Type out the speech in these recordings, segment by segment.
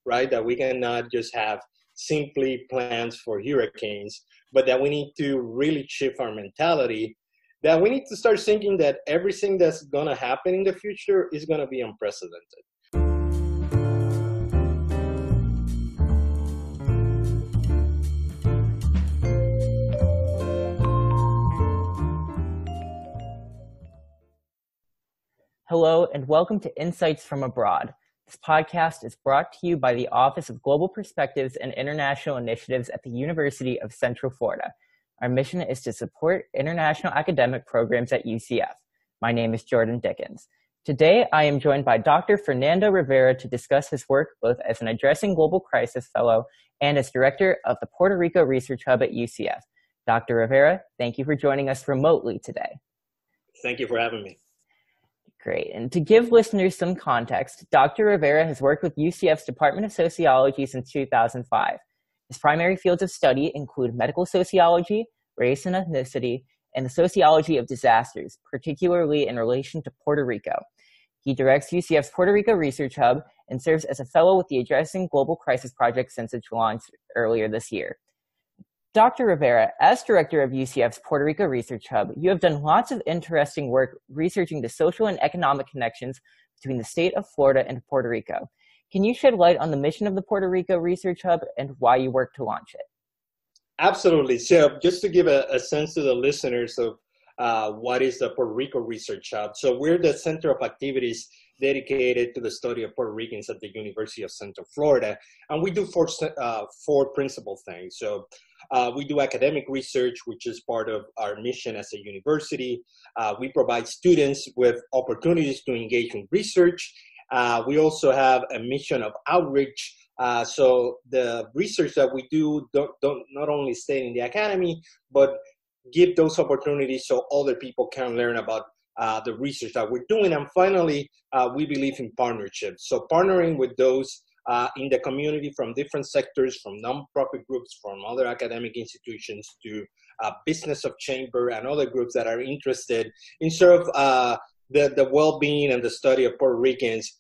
right? That we cannot just have simply plans for hurricanes, but that we need to really shift our mentality, that we need to start thinking that everything that's going to happen in the future is going to be unprecedented. Hello, and welcome to Insights from Abroad. This podcast is brought to you by the Office of Global Perspectives and International Initiatives at the University of Central Florida. Our mission is to support international academic programs at UCF. My name is Jordan Dickens. Today, I am joined by Dr. Fernando Rivera to discuss his work both as an Addressing Global Crisis Fellow and as Director of the Puerto Rico Research Hub at UCF. Dr. Rivera, thank you for joining us remotely today. Thank you for having me. Great. And to give listeners some context, Dr. Rivera has worked with UCF's Department of Sociology since 2005. His primary fields of study include medical sociology, race and ethnicity, and the sociology of disasters, particularly in relation to Puerto Rico. He directs UCF's Puerto Rico Research Hub and serves as a fellow with the Addressing Global Crisis Project since its launch earlier this year. Dr. Rivera, as director of UCF's Puerto Rico Research Hub, you have done lots of interesting work researching the social and economic connections between the state of Florida and Puerto Rico. Can you shed light on the mission of the Puerto Rico Research Hub and why you worked to launch it? Absolutely. So just to give a sense to the listeners of what is the Puerto Rico Research Hub. So we're the center of activities dedicated to the study of Puerto Ricans at the University of Central Florida. And we do four principal things. So we do academic research, which is part of our mission as a university. We provide students with opportunities to engage in research. We also have a mission of outreach. So the research that we do don't not only stay in the academy, but give those opportunities so other people can learn about the research that we're doing. And finally, we believe in partnerships. So partnering with those in the community from different sectors, from nonprofit groups, from other academic institutions to business of chamber and other groups that are interested in sort of the well-being and the study of Puerto Ricans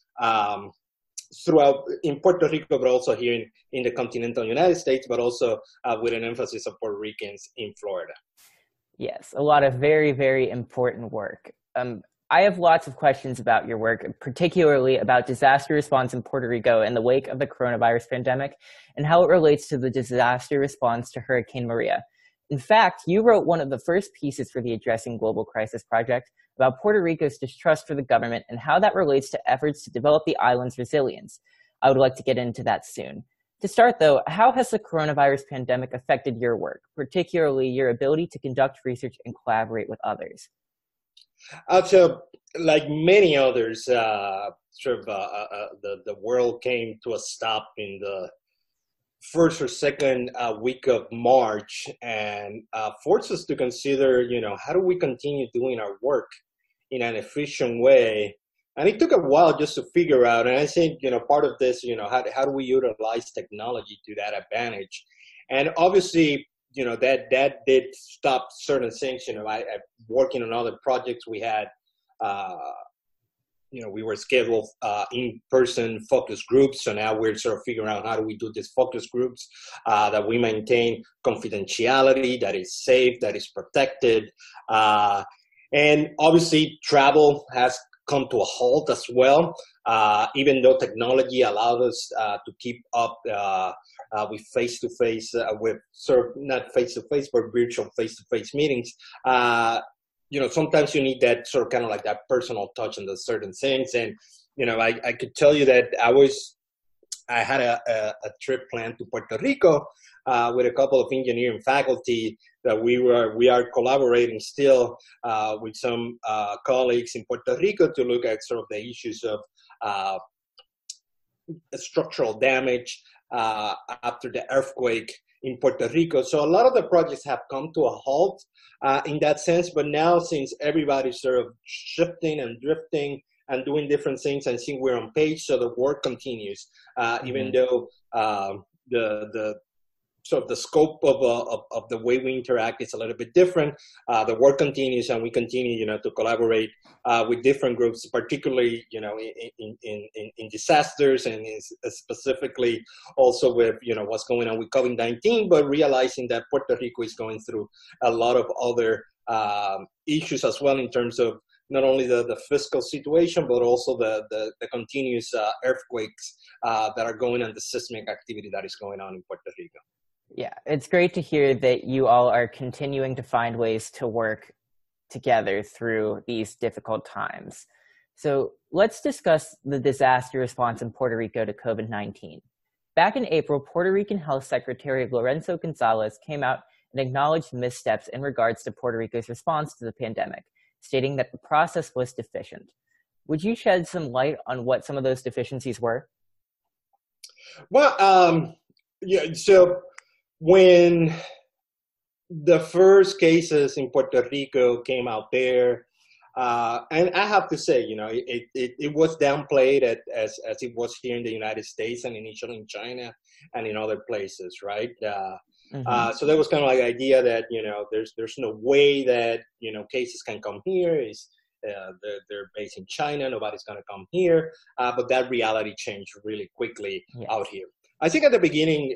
throughout in Puerto Rico, but also here in the continental United States, but also with an emphasis of Puerto Ricans in Florida. Yes, a lot of very, very important work. I have lots of questions about your work, particularly about disaster response in Puerto Rico in the wake of the coronavirus pandemic and how it relates to the disaster response to Hurricane Maria. In fact, you wrote one of the first pieces for the Addressing Global Crisis Project about Puerto Rico's distrust for the government and how that relates to efforts to develop the island's resilience. I would like to get into that soon. To start, though, how has the coronavirus pandemic affected your work, particularly your ability to conduct research and collaborate with others? So, like many others, the world came to a stop in the first or second week of March, and forced us to consider, how do we continue doing our work in an efficient way? And it took a while just to figure out. And I think, part of this, how do we utilize technology to that advantage? And obviously, that did stop certain things. I working on other projects. We had, we were scheduled in-person focus groups. So now we're sort of figuring out how do we do these focus groups that we maintain confidentiality, that is safe, that is protected. And obviously travel has come to a halt as well, even though technology allowed us to keep up with face-to-face, with sort of not face-to-face, but virtual face-to-face meetings. Sometimes you need that sort of kind of like that personal touch on the certain things. And, I could tell you that I had a trip planned to Puerto Rico with a couple of engineering faculty that we are collaborating still with some colleagues in Puerto Rico to look at sort of the issues of structural damage after the earthquake in Puerto Rico. So a lot of the projects have come to a halt in that sense, but now since everybody's sort of shifting and drifting and doing different things, I think we're on page, so the work continues, even though the so the scope of the way we interact is a little bit different. The work continues, and we continue, to collaborate with different groups, particularly, in disasters, and specifically also with, what's going on with COVID-19, but realizing that Puerto Rico is going through a lot of other issues as well in terms of not only the fiscal situation, but also the continuous earthquakes that are going on, the seismic activity that is going on in Puerto Rico. Yeah, it's great to hear that you all are continuing to find ways to work together through these difficult times. So let's discuss the disaster response in Puerto Rico to COVID-19. Back in April, Puerto Rican Health Secretary Lorenzo Gonzalez came out and acknowledged missteps in regards to Puerto Rico's response to the pandemic, stating that the process was deficient. Would you shed some light on what some of those deficiencies were? Well, yeah, so when the first cases in Puerto Rico came out there, and I have to say, it was downplayed as it was here in the United States and initially in China and in other places, right? So there was kind of like the idea that, there's no way that, cases can come here. They're based in China. Nobody's going to come here. But that reality changed really quickly out here. I think at the beginning,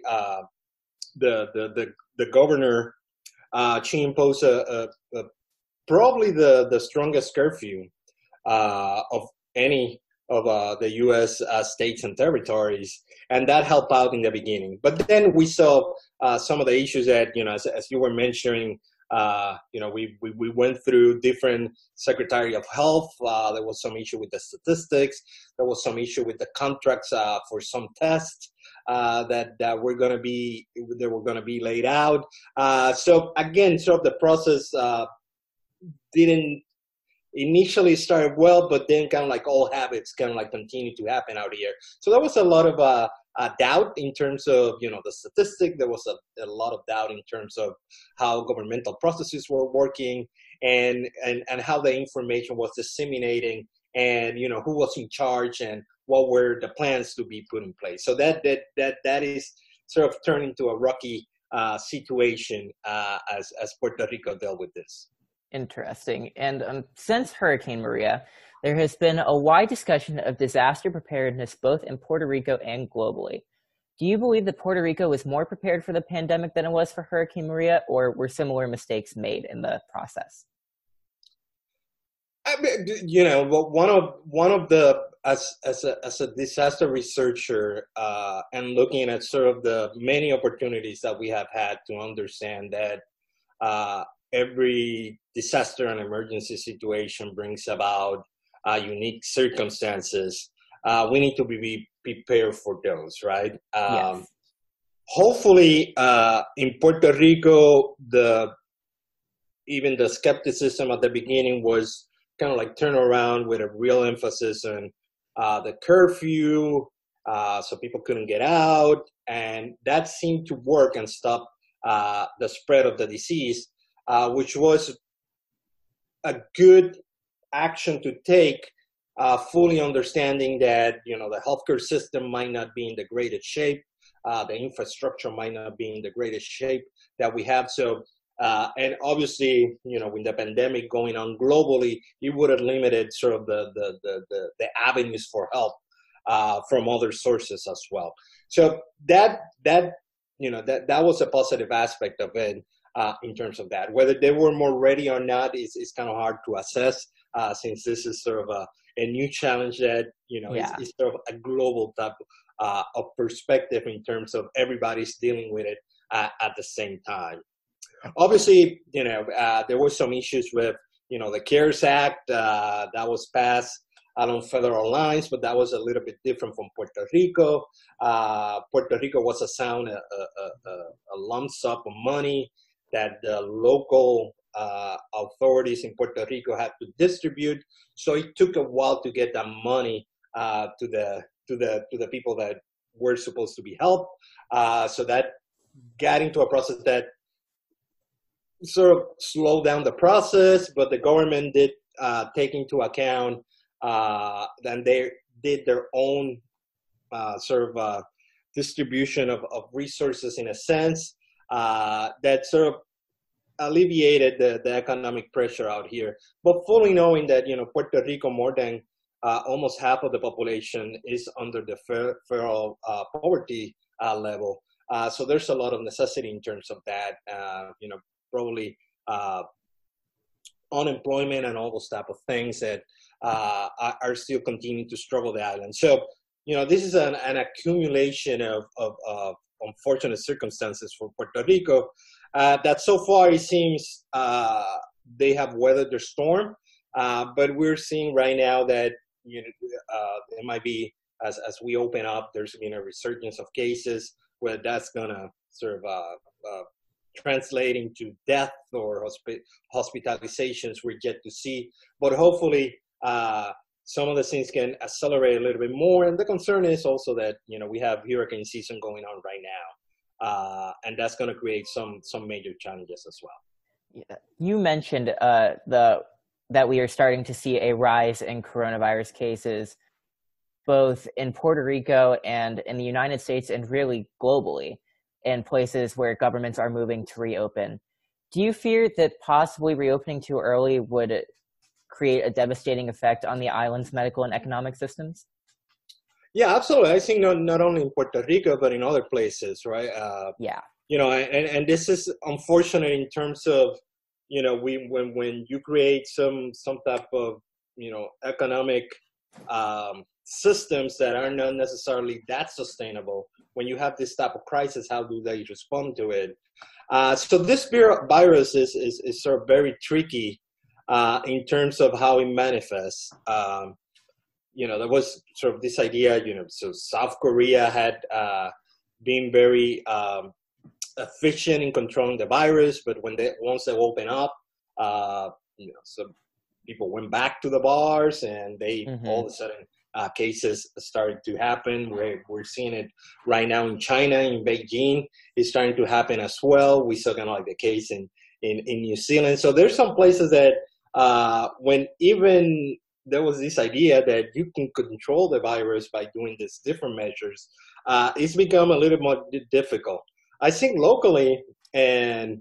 the governor, she imposed probably the strongest curfew of any of the U.S. States and territories, and that helped out in the beginning. But then we saw some of the issues that, as you were mentioning, we went through different Secretary of Health. There was some issue with the statistics. There was some issue with the contracts for some tests that were going to be laid out. So again, sort of the process didn't initially start well, but then kind of like all habits kind of like continue to happen out here. So there was a lot of doubt in terms of, the statistic. There was a lot of doubt in terms of how governmental processes were working and how the information was disseminating and, who was in charge and what were the plans to be put in place. So that is sort of turned into a rocky situation as Puerto Rico dealt with this. Interesting. And since Hurricane Maria, there has been a wide discussion of disaster preparedness both in Puerto Rico and globally. Do you believe that Puerto Rico was more prepared for the pandemic than it was for Hurricane Maria, or were similar mistakes made in the process? I mean, one of the as a disaster researcher and looking at sort of the many opportunities that we have had to understand that every disaster and emergency situation brings about unique circumstances. We need to be prepared for those, right? Yes. Hopefully, in Puerto Rico, even the skepticism at the beginning was kind of like turned around with a real emphasis on the curfew, so people couldn't get out, and that seemed to work and stop the spread of the disease, which was a good action to take, fully understanding that, the healthcare system might not be in the greatest shape, the infrastructure might not be in the greatest shape that we have. So, and obviously, with the pandemic going on globally, it would have limited sort of the avenues for help from other sources as well. So that was a positive aspect of it. In terms of that, whether they were more ready or not is kind of hard to assess, since this is sort of a new challenge that is sort of a global type of perspective in terms of everybody's dealing with it at the same time. Obviously, there were some issues with the CARES Act that was passed along federal lines, but that was a little bit different from Puerto Rico. Puerto Rico was assigned a lump sum of money that the local authorities in Puerto Rico had to distribute. So it took a while to get that money to the people that were supposed to be helped. So that got into a process that sort of slowed down the process, but the government did take into account, then they did their own sort of distribution of resources in a sense that sort of alleviated the economic pressure out here, but fully knowing that, Puerto Rico, more than almost half of the population is under the federal poverty level. So there's a lot of necessity in terms of that, probably unemployment and all those type of things that are still continuing to struggle the island. So, this is an accumulation of unfortunate circumstances for Puerto Rico that so far it seems they have weathered the storm, but we're seeing right now that it might be as we open up, there's been a resurgence of cases where that's gonna sort of translate into death or hospitalizations we're yet to see. But hopefully some of the things can accelerate a little bit more. And the concern is also that, we have hurricane season going on right now. And that's going to create some major challenges as well. Yeah. You mentioned that we are starting to see a rise in coronavirus cases, both in Puerto Rico and in the United States and really globally, in places where governments are moving to reopen. Do you fear that possibly reopening too early would create a devastating effect on the island's medical and economic systems? Yeah, absolutely. I think not only in Puerto Rico, but in other places, right? Yeah. And this is unfortunate in terms of, when you create some type of, economic systems that are not necessarily that sustainable, when you have this type of crisis, how do they respond to it? So this virus is sort of very tricky in terms of how it manifests. There was sort of this idea, so South Korea had been very efficient in controlling the virus, but once they opened up, so people went back to the bars, and they all of a sudden cases started to happen. We're seeing it right now in China, in Beijing. It's starting to happen as well. We saw kind of like the case in New Zealand. So there's some places that when even there was this idea that you can control the virus by doing these different measures, it's become a little more difficult. I think locally and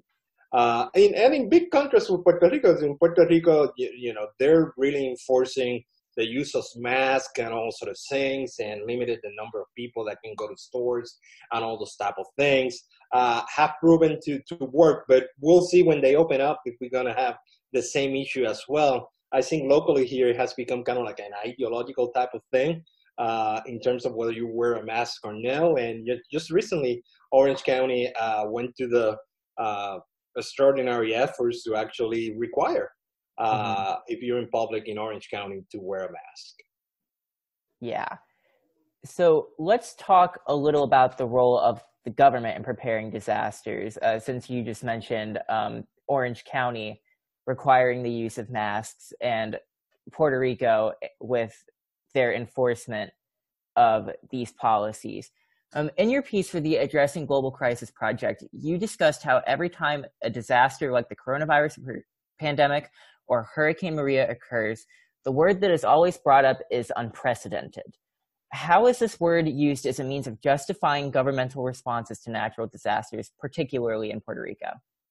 in big contrast with Puerto Rico, in Puerto Rico, they're really enforcing the use of masks and all sort of things, and limited the number of people that can go to stores and all those type of things have proven to work. But we'll see when they open up if we're going to have the same issue as well. I think locally here it has become kind of like an ideological type of thing in terms of whether you wear a mask or no. And just recently, Orange County went to the extraordinary efforts to actually require if you're in public in Orange County to wear a mask. Yeah. So let's talk a little about the role of the government in preparing disasters, since you just mentioned Orange County requiring the use of masks and Puerto Rico with their enforcement of these policies. In your piece for the Addressing Global Crisis Project, you discussed how every time a disaster like the coronavirus pandemic or Hurricane Maria occurs, the word that is always brought up is unprecedented. How is this word used as a means of justifying governmental responses to natural disasters, particularly in Puerto Rico?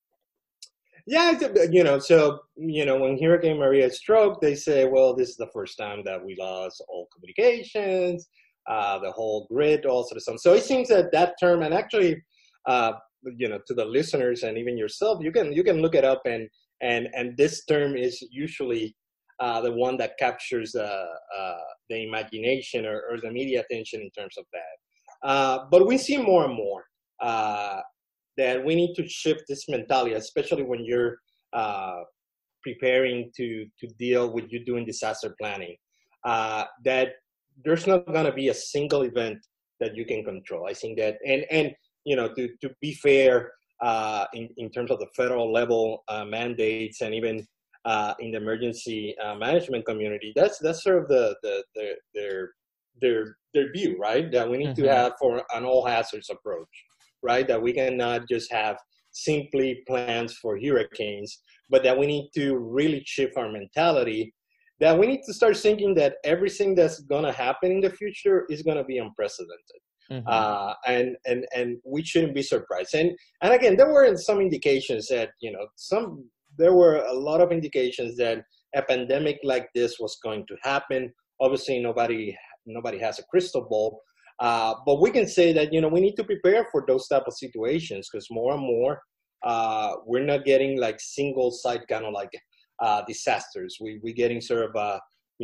Yeah, so, when Hurricane Maria struck, they say, well, this is the first time that we lost all communications, the whole grid, all sort of stuff. So it seems that term, and actually, to the listeners and even yourself, you can look it up, and this term is usually the one that captures the imagination or the media attention in terms of that. But we see more and more that we need to shift this mentality, especially when you're preparing to deal with you doing disaster planning, that there's not going to be a single event that you can control. I think that, and to be fair, in terms of the federal level mandates, and even in the emergency management community, that's sort of their view, right? That we need to have for an all hazards approach, right? That we cannot just have simply plans for hurricanes, but that we need to really shift our mentality, that we need to start thinking that everything that's going to happen in the future is going to be unprecedented. Mm-hmm. And we shouldn't be surprised. And again, there were some indications that, there were a lot of indications that a pandemic like this was going to happen. Obviously, nobody has a crystal ball, but we can say that, we need to prepare for those type of situations, because more and more we're not getting like single site kind of like disasters. We're getting sort of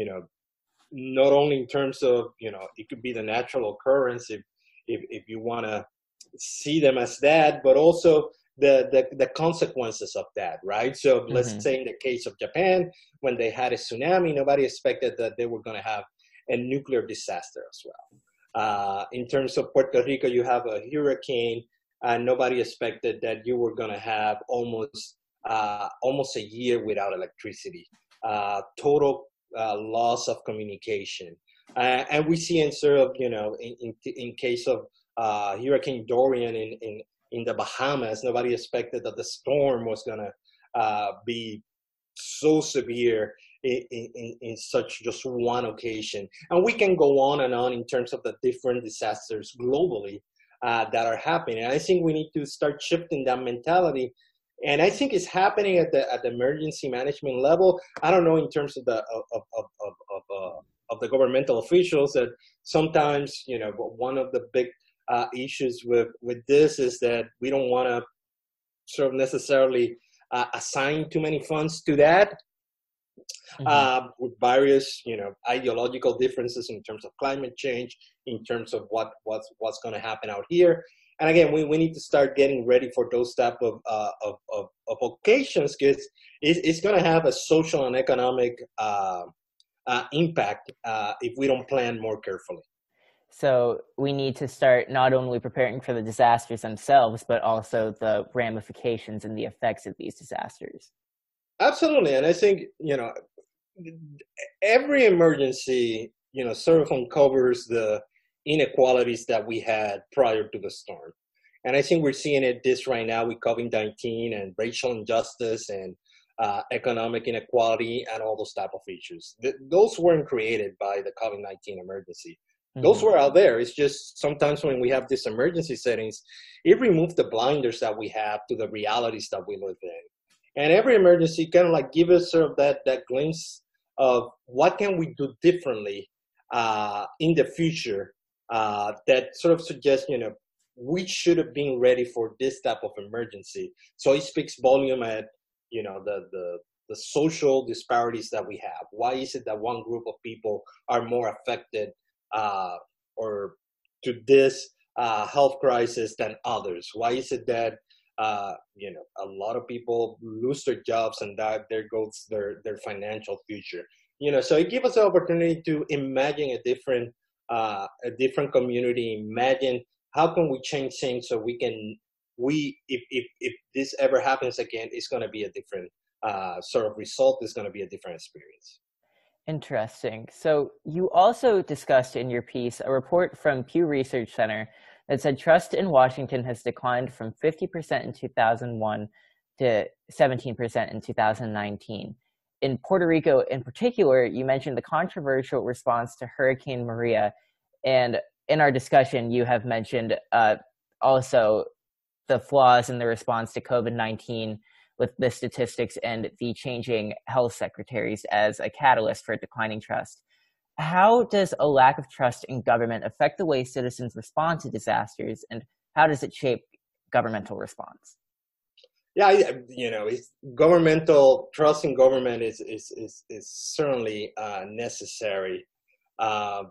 not only in terms of, it could be the natural occurrence if you want to see them as that, but also the consequences of that, right? So let's say in the case of Japan, when they had a tsunami, nobody expected that they were going to have a nuclear disaster as well. In terms of Puerto Rico, you have a hurricane, and nobody expected that you were going to have almost a year without electricity, total loss of communication. And we see in sort of, in case of Hurricane Dorian in the Bahamas, nobody expected that the storm was going to be so severe in such just one occasion. And we can go on and on in terms of the different disasters globally that are happening. And I think we need to start shifting that mentality. And I think it's happening at the emergency management level. I don't know in terms of the governmental officials, that sometimes, one of the big issues with this is that we don't want to sort of necessarily assign too many funds to that, with various, ideological differences in terms of climate change, in terms of what's going to happen out here. And again, we need to start getting ready for those type of occasions, because it's going to have a social and economic impact if we don't plan more carefully. So we need to start not only preparing for the disasters themselves, but also the ramifications and the effects of these disasters. Absolutely. And I think, every emergency, sort of uncovers the inequalities that we had prior to the storm. And I think we're seeing this right now with COVID-19 and racial injustice and economic inequality and all those type of issues. Those weren't created by the COVID-19 emergency. Those were out there. It's just sometimes when we have these emergency settings, it removes the blinders that we have to the realities that we live in. And every emergency kind of like give us sort of that glimpse of what can we do differently in the future, that sort of suggests, we should have been ready for this type of emergency. So it speaks volume at, the social disparities that we have. Why is it that one group of people are more affected or to this health crisis than others? Why is it that a lot of people lose their jobs, and that there goes their financial future? So it gives us the opportunity to imagine a different community. Imagine how can we change things so if this ever happens again, it's going to be a different sort of result. It's going to be a different experience. Interesting. So you also discussed in your piece a report from Pew Research Center that said trust in Washington has declined from 50% in 2001 to 17% in 2019. In Puerto Rico in particular, you mentioned the controversial response to Hurricane Maria. And in our discussion, you have mentioned also the flaws in the response to COVID-19 with the statistics and the changing health secretaries as a catalyst for declining trust. How does a lack of trust in government affect the way citizens respond to disasters, and how does it shape governmental response? Yeah, it's governmental trust in government is certainly necessary, and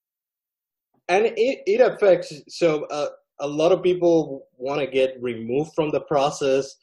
it affects. So a lot of people want to get removed from the process.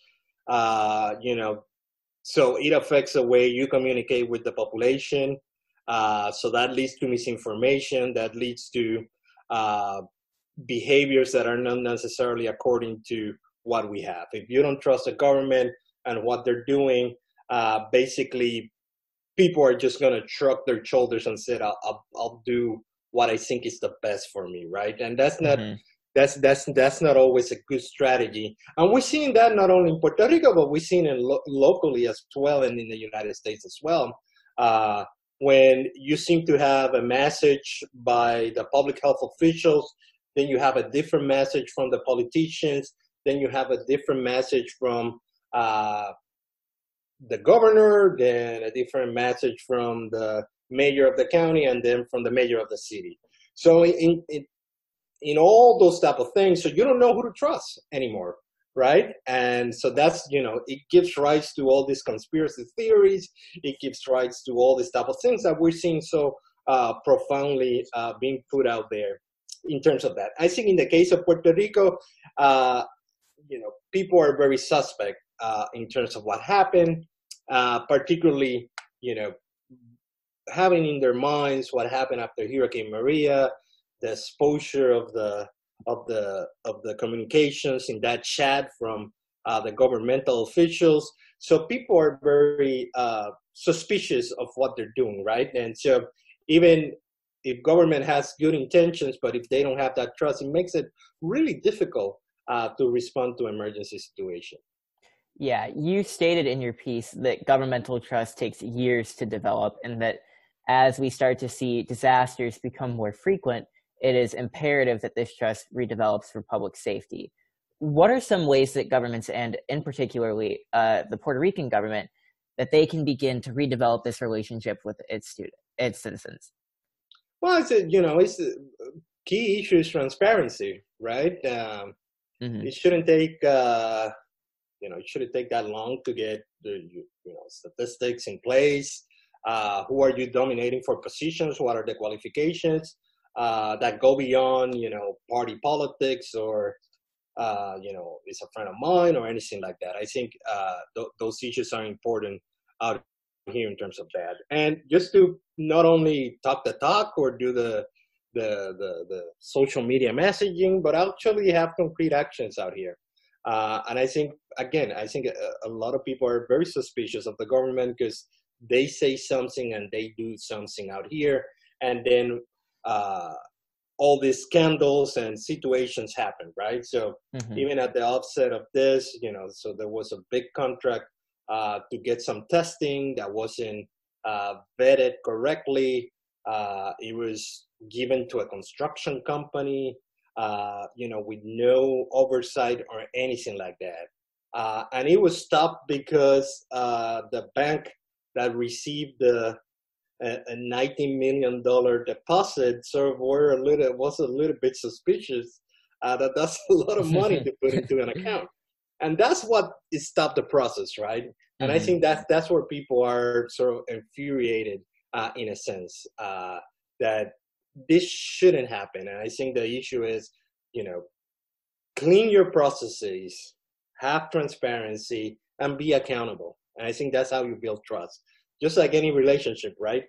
So it affects the way you communicate with the population. So that leads to misinformation, that leads to behaviors that are not necessarily according to what we have. If you don't trust the government and what they're doing, basically people are just going to shrug their shoulders and say, I'll do what I think is the best for me, right? And that's not that's not always a good strategy. And we're seeing that not only in Puerto Rico, but we're seeing it locally as well, and in the United States as well. When you seem to have a message by the public health officials then you have a different message from the politicians, then you have a different message from the governor, then a different message from the mayor of the county, and then from the mayor of the city. So in all those type of things, so you don't know who to trust anymore, right? And so that's, it gives rise to all these conspiracy theories. It gives rise to all these type of things that we're seeing so profoundly being put out there in terms of that. I think in the case of Puerto Rico, people are very suspect in terms of what happened, particularly, having in their minds what happened after Hurricane Maria, the exposure of the communications in that chat from the governmental officials. So people are very suspicious of what they're doing, right? And so even if government has good intentions, but if they don't have that trust, it makes it really difficult to respond to emergency situation. Yeah, you stated in your piece that governmental trust takes years to develop, and that as we start to see disasters become more frequent, it is imperative that this trust redevelops for public safety. What are some ways that governments, and in particularly the Puerto Rican government, that they can begin to redevelop this relationship with its citizens? Well, it's a key issue is transparency, right? It shouldn't take it shouldn't take that long to get the statistics in place. Who are you dominating for positions? What are the qualifications that go beyond party politics or is a friend of mine or anything like that? I think those issues are important out here in terms of that. And just to not only talk the talk or do the social media messaging, but actually have concrete actions out here. And I think, again, a lot of people are very suspicious of the government because they say something and they do something out here. And then all these scandals and situations happen, right? So even at the offset of this, so there was a big contract to get some testing that wasn't vetted correctly. It was given to a construction company, with no oversight or anything like that. And it was stopped because the bank that received a $19 million deposit was a little bit suspicious that that's a lot of money to put into an account. And that's what stopped the process, right? And I think that's where people are sort of infuriated in a sense, that this shouldn't happen. And I think the issue is, clean your processes, have transparency, and be accountable. And I think that's how you build trust. Just like any relationship, right?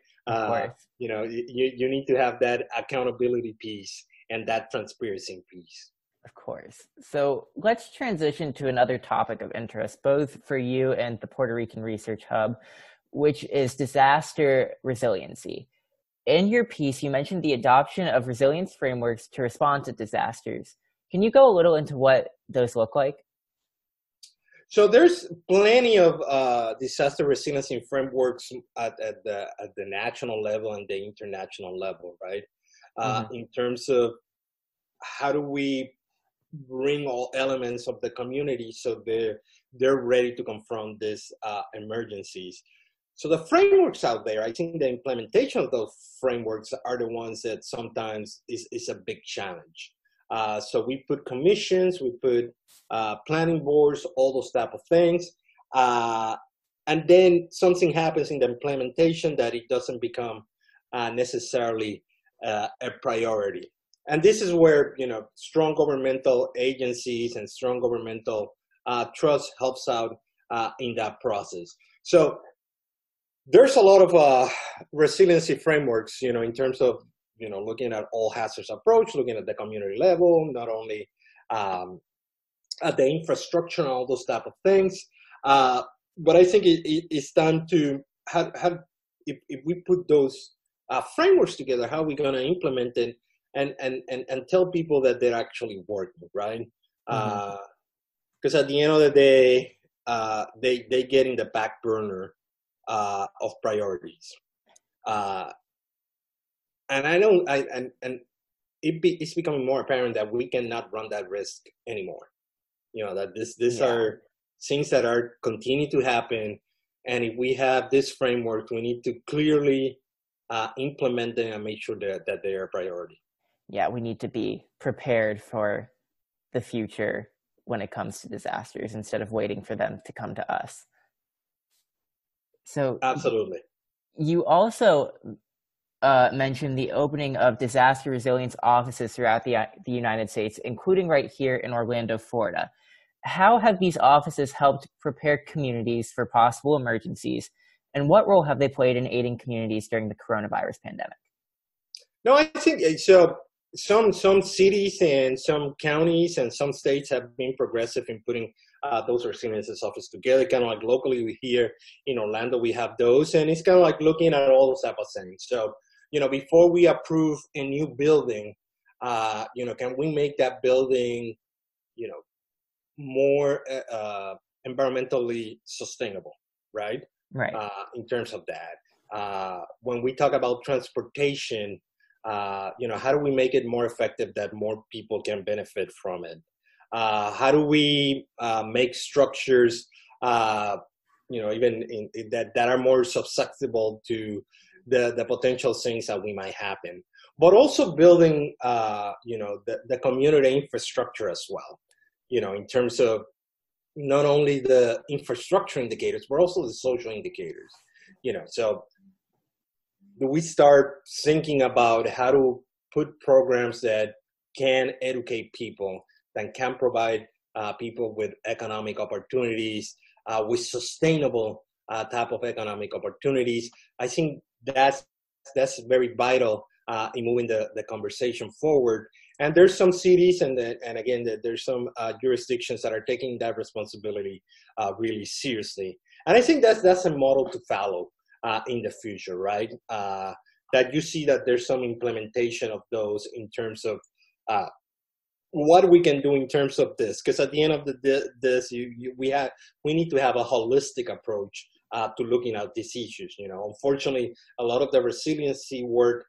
You need to have that accountability piece and that transparency piece. Of course. So let's transition to another topic of interest, both for you and the Puerto Rican Research Hub, which is disaster resiliency. In your piece, you mentioned the adoption of resilience frameworks to respond to disasters. Can you go a little into what those look like? So there's plenty of disaster resiliency frameworks at the national level and the international level, right? In terms of how do we bring all elements of the community so they're ready to confront these emergencies. So the frameworks out there, I think the implementation of those frameworks are the ones that sometimes is a big challenge. So we put commissions, we put planning boards, all those type of things. And then something happens in the implementation that it doesn't become necessarily a priority. And this is where, strong governmental agencies and strong governmental trust helps out in that process. So there's a lot of resiliency frameworks, in terms of, looking at all hazards approach, looking at the community level, not only at the infrastructure and all those type of things. But I think it's time to have if we put those frameworks together, how are we going to implement it and tell people that they're actually working, right? Because at the end of the day, they get in the back burner of priorities. And it's becoming more apparent that we cannot run that risk anymore. That these Yeah. are things that are continue to happen, and if we have this framework, we need to clearly implement them and make sure that they are a priority. Yeah, we need to be prepared for the future when it comes to disasters instead of waiting for them to come to us. So Absolutely. you also mentioned the opening of disaster resilience offices throughout the United States, including right here in Orlando, Florida. How have these offices helped prepare communities for possible emergencies, and what role have they played in aiding communities during the coronavirus pandemic? No, I think so. Some cities and some counties and some states have been progressive in putting those resilience offices together. Kind of like locally here in Orlando, we have those, and it's kind of like looking at all those type of things. So, before we approve a new building, can we make that building, more environmentally sustainable, right? Right. In terms of that, when we talk about transportation, how do we make it more effective that more people can benefit from it? How do we make structures, even that are more susceptible to the potential things that we might happen, but also building, the community infrastructure as well, in terms of not only the infrastructure indicators, but also the social indicators, so do we start thinking about how to put programs that can educate people, that can provide people with economic opportunities, with sustainable type of economic opportunities? I think that's very vital in moving the conversation forward. And there's some cities and again, there's some jurisdictions that are taking that responsibility really seriously. And I think that's a model to follow in the future, right? That you see that there's some implementation of those in terms of what we can do in terms of this. Because at the end of this, we need to have a holistic approach to looking at these issues. Unfortunately, a lot of the resiliency work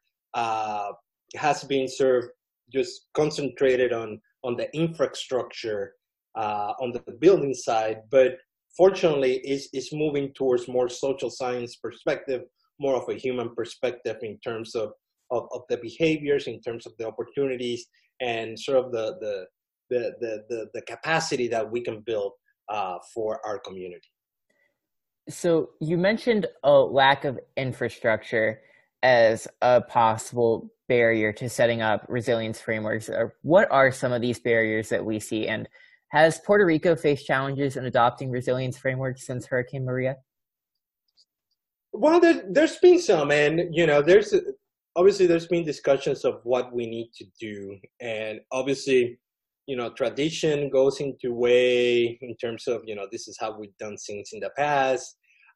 has been sort of just concentrated on the infrastructure, on the building side, but fortunately it's moving towards more social science perspective, more of a human perspective in terms of the behaviors, in terms of the opportunities, and sort of the capacity that we can build for our community. So you mentioned a lack of infrastructure as a possible barrier to setting up resilience frameworks. What are some of these barriers that we see? And has Puerto Rico faced challenges in adopting resilience frameworks since Hurricane Maria? Well, there's been some, and there's been discussions of what we need to do, and obviously, tradition goes into way in terms of this is how we've done things in the past.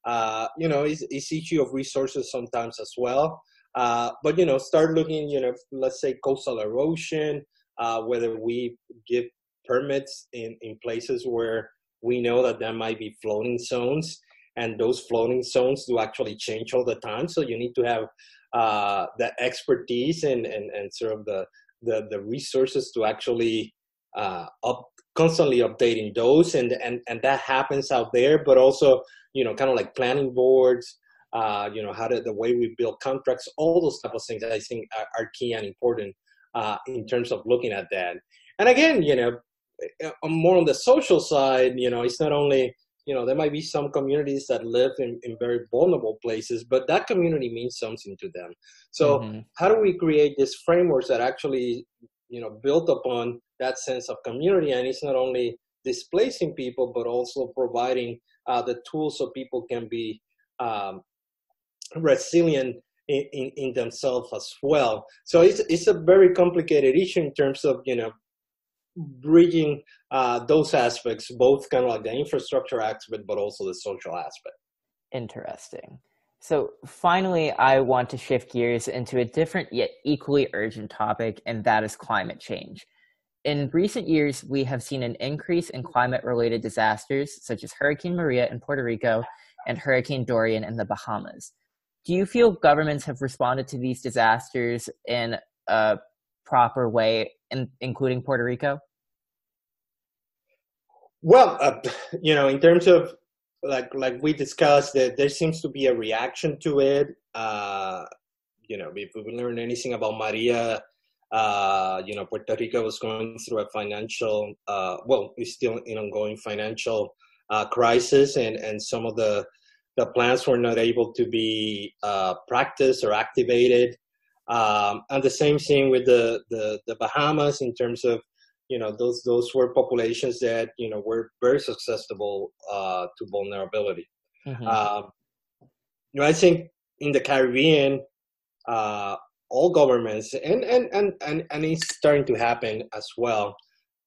It's issue of resources sometimes as well. But start looking, let's say coastal erosion, whether we give permits in places where we know that there might be floating zones, and those floating zones do actually change all the time. So you need to have the expertise and sort of the resources to actually constantly updating those, and that happens out there. But also, kind of like planning boards, the way we build contracts, all those type of things that I think are key and important in terms of looking at that. And again, more on the social side, it's not only, there might be some communities that live in very vulnerable places, but that community means something to them. So how do we create these frameworks that actually, built upon that sense of community? And it's not only displacing people, but also providing the tools so people can be resilient in themselves as well. So it's a very complicated issue in terms of, bridging those aspects, both kind of like the infrastructure aspect, but also the social aspect. Interesting. So finally, I want to shift gears into a different yet equally urgent topic, and that is climate change. In recent years, we have seen an increase in climate-related disasters, such as Hurricane Maria in Puerto Rico and Hurricane Dorian in the Bahamas. Do you feel governments have responded to these disasters in a proper way, including Puerto Rico? Well, in terms of like we discussed, that there seems to be a reaction to it. If we learn anything about Maria, Puerto Rico was going through a financial, it's still an ongoing financial crisis, and some of the plans were not able to be practiced or activated. And the same thing with the Bahamas in terms of, those were populations that, were very susceptible to vulnerability. Mm-hmm. I think in the Caribbean, all governments, and it's starting to happen as well,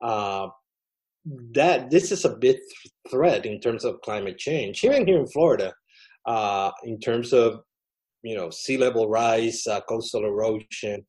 that this is a big threat in terms of climate change, even here in Florida, in terms of, sea level rise, coastal erosion,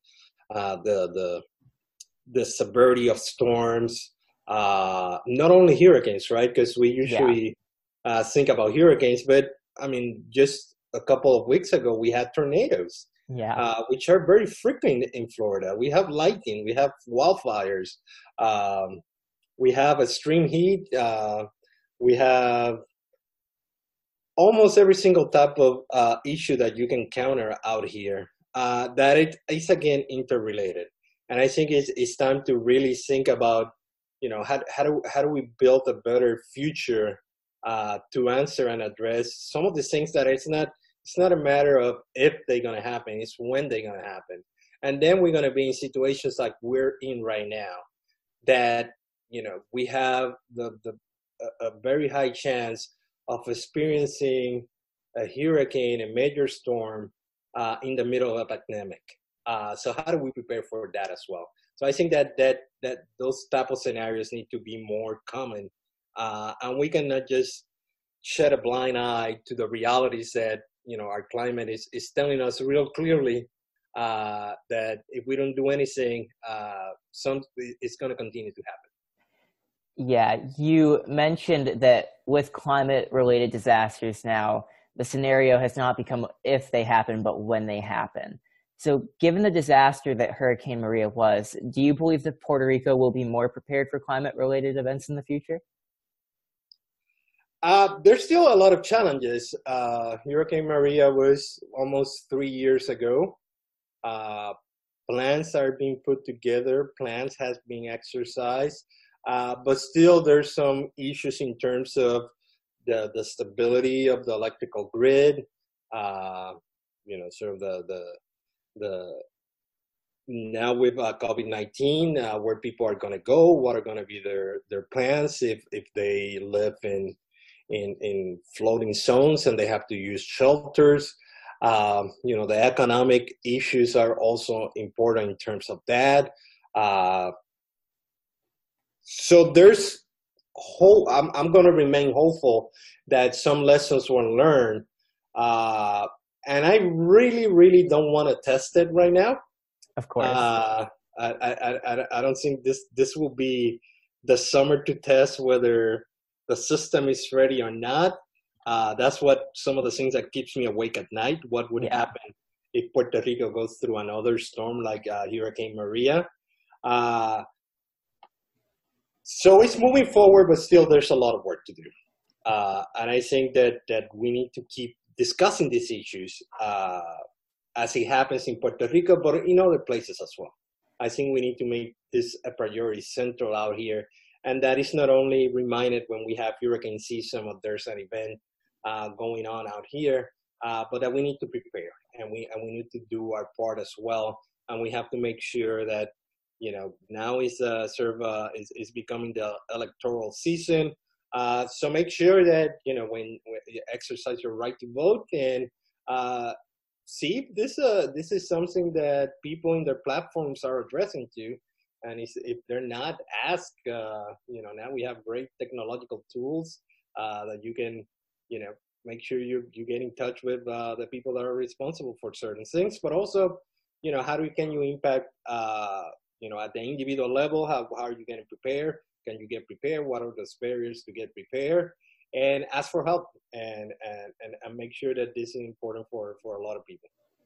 the severity of storms, not only hurricanes, right? Because we usually think about hurricanes, but I mean, just a couple of weeks ago, we had tornadoes, which are very frequent in Florida. We have lightning, we have wildfires, we have extreme heat, we have almost every single type of issue that you can counter out here, that it is again interrelated. And I think it's time to really think about, how do we build a better future to answer and address some of the things that it's not a matter of if they're going to happen, it's when they're going to happen. And then we're going to be in situations like we're in right now, that, we have a very high chance of experiencing a hurricane, a major storm in the middle of a pandemic. So how do we prepare for that as well? So I think that those type of scenarios need to be more common, and we cannot just shed a blind eye to the realities that, our climate is telling us real clearly, that if we don't do anything, it's going to continue to happen. Yeah, you mentioned that with climate-related disasters now, the scenario has not become if they happen, but when they happen. So given the disaster that Hurricane Maria was, do you believe that Puerto Rico will be more prepared for climate-related events in the future? There's still a lot of challenges. Hurricane Maria was almost 3 years ago. Plans are being put together, plans has been exercised, but still there's some issues in terms of the stability of the electrical grid, sort of the now with COVID-19, where people are going to go, what are going to be their plans if they live in floating zones and they have to use shelters. The economic issues are also important in terms of that. So there's hope. I'm going to remain hopeful that some lessons were learned. And I really, really don't want to test it right now. Of course. I don't think this will be the summer to test whether the system is ready or not. That's what some of the things that keeps me awake at night. What would happen if Puerto Rico goes through another storm like Hurricane Maria? So it's moving forward, but still there's a lot of work to do. And I think that we need to keep discussing these issues as it happens in Puerto Rico, but in other places as well. I think we need to make this a priority central out here. And that is not only reminded when we have hurricane season or there's an event going on out here, but that we need to prepare and we need to do our part as well. And we have to make sure that, now is is becoming the electoral season. So make sure that, when you exercise your right to vote, and see if this is something that people in their platforms are addressing to. And if they're not, ask, now we have great technological tools that you can, make sure you get in touch with the people that are responsible for certain things, but also, how can you impact, at the individual level, how are you going to prepare? Can you get prepared? What are those barriers to get prepared? And ask for help and make sure that this is important for a lot of people.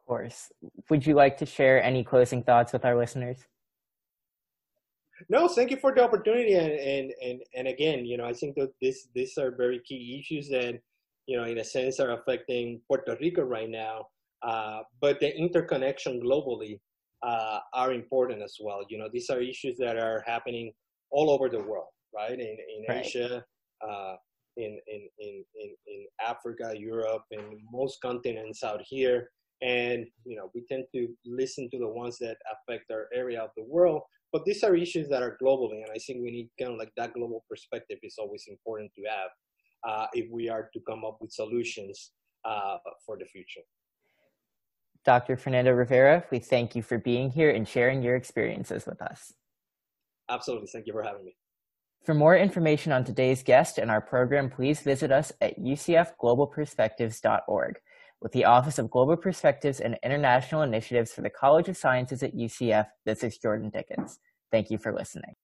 Of course. Would you like to share any closing thoughts with our listeners? No, thank you for the opportunity. And again, I think that these are very key issues that, in a sense are affecting Puerto Rico right now. But the interconnection globally are important as well. These are issues that are happening all over the world, right? In Right. Asia, uh, in Africa, Europe, and most continents out here. And, we tend to listen to the ones that affect our area of the world, but these are issues that are globally. And I think we need kind of like that global perspective is always important to have if we are to come up with solutions for the future. Dr. Fernando Rivera, we thank you for being here and sharing your experiences with us. Absolutely. Thank you for having me. For more information on today's guest and our program, please visit us at ucfglobalperspectives.org. With the Office of Global Perspectives and International Initiatives for the College of Sciences at UCF, this is Jordan Dickens. Thank you for listening.